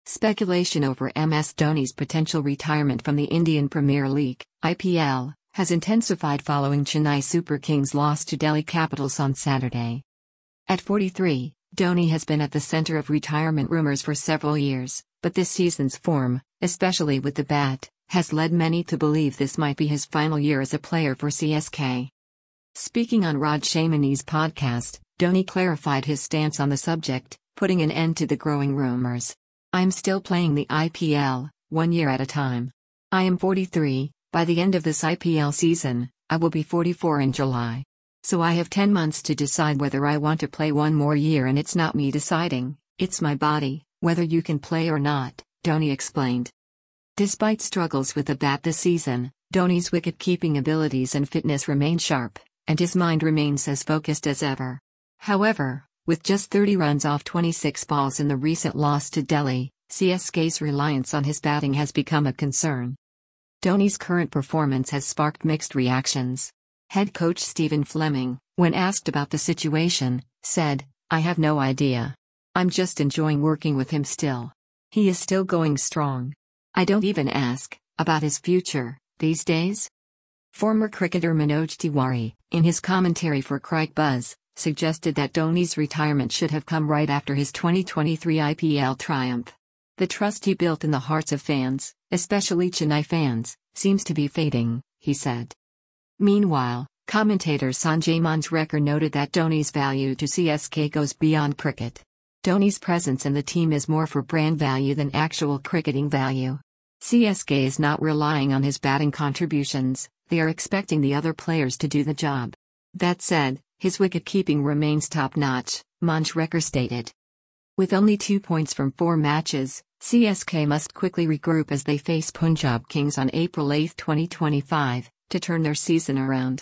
Speculation over MS Dhoni's potential retirement from the Indian Premier League (IPL) has intensified following Chennai Super Kings' loss to Delhi Capitals on Saturday. At 43, Dhoni has been at the center of retirement rumors for several years, but this season's form, especially with the bat, has led many to believe this might be his final year as a player for CSK. Speaking on Raj Shamani's podcast, Dhoni clarified his stance on the subject, putting an end to the growing rumors. "I'm still playing the IPL, 1 year at a time. I am 43, by the end of this IPL season, I will be 44 in July. So I have 10 months to decide whether I want to play one more year, and it's not me deciding, it's my body, whether you can play or not," Dhoni explained. Despite struggles with the bat this season, Dhoni's wicket-keeping abilities and fitness remain sharp, and his mind remains as focused as ever. However, with just 30 runs off 26 balls in the recent loss to Delhi, CSK's reliance on his batting has become a concern. Dhoni's current performance has sparked mixed reactions. Head coach Stephen Fleming, when asked about the situation, said, "I have no idea. I'm just enjoying working with him still. He is still going strong. I don't even ask about his future these days." Former cricketer Manoj Tiwari, in his commentary for Cricket Buzz, suggested that Dhoni's retirement should have come right after his 2023 IPL triumph. "The trust he built in the hearts of fans, especially Chennai fans, seems to be fading," he said. Meanwhile, commentator Sanjay Manjrekar noted that Dhoni's value to CSK goes beyond cricket. Dhoni's presence in the team is more for brand value than actual cricketing value. CSK is not relying on his batting contributions, they are expecting the other players to do the job. That said, his wicket-keeping remains top-notch, Manjrekar stated. With only 2 points from 4 matches, CSK must quickly regroup as they face Punjab Kings on April 8, 2025, to turn their season around.